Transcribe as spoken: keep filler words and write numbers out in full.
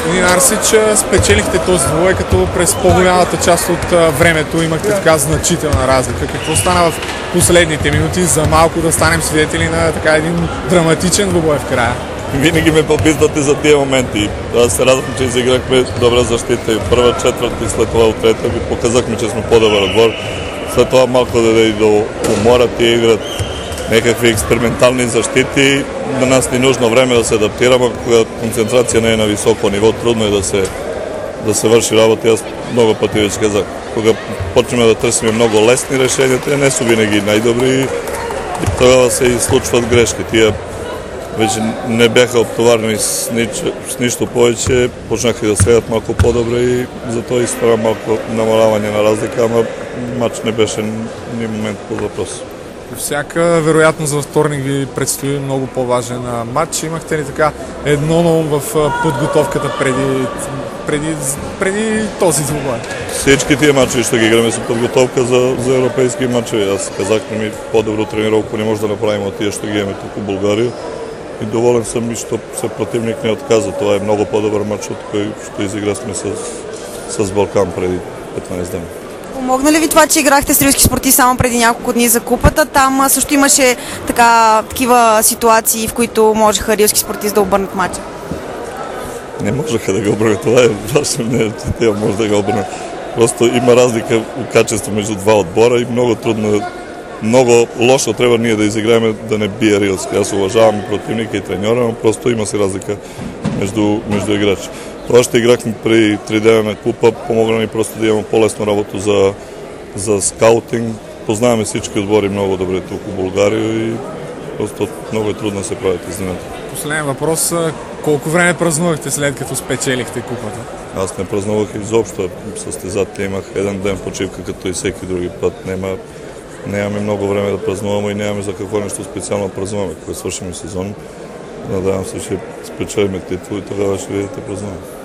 Господин Арсич, спечелихте този двубой, като през по-голямата част от времето имахте така значителна разлика. Какво стана в последните минути за малко да станем свидетели на така един драматичен двубой в края? Винаги ме попитате за тия моменти. Аз се радвам, че изиграхме добра защита и първа четвърт и след това от трета ви показахме, че сме по-добър отбор. След това малко да и до умора и играт някакви експериментални защити. На нас ни нужно време да се адаптираме, когато концентрация не е на високо ниво, трудно е да се, да се върши работа. Аз много пъти вече казах, кога почнем да търсим много лесни решения, те не са винаги най-добри и тогава се и случват грешки. Тия вече не бяха обтоварени с, нич, с нищо повече, почнаха да следят малко по-добре и зато и става малко намаляване на разлика, ама матч не беше ни момент по въпрос. Всяка вероятност за вторник ви предстои много по-важен матч. Имахте ли така едно на ум в подготовката преди, преди, преди този двубой? Всички тия матчи ще ги играме с подготовка за, за европейски матчи. Аз казах, че ми по-добро тренировка не може да направим от тия, ще ги имаме тук в България. И доволен съм, защото се противник не отказа. Това е много по-добър матч, от който ще изиграхме с, с Балкан преди петнайсет дни. Помогна ли ви това, че играхте с Рилски спортист само преди няколко дни за купата? Там също имаше така, такива ситуации, в които можеха Рилски спортист да обърнат матча. Не можеха да го обърнат. Това е важно, не, че те може да го обърнат. Просто има разлика в качество между два отбора и много трудно, много лошо трябва ние да изиграем да не бие Рилски. Аз уважавам и противника и треньора, но просто има си разлика между, между играчи. Това ще играхме при три дена на купа, помогна ни просто да имаме по-лесно работа за, за скаутинг. Познаваме всички отбори много добре тук в България и просто много е трудно да се правят изненади. Последен въпрос. Колко време празнувахте след като спечелихте купата? Аз не празнувах изобщо. Състезатели имах един ден почивка, като и всеки други път. Нема, нямаме много време да празнуваме и нямаме за какво нещо специално празнуваме. Когато свършим сезон, надявам се, ще спечелим титул и тогава ще видите празнуваме.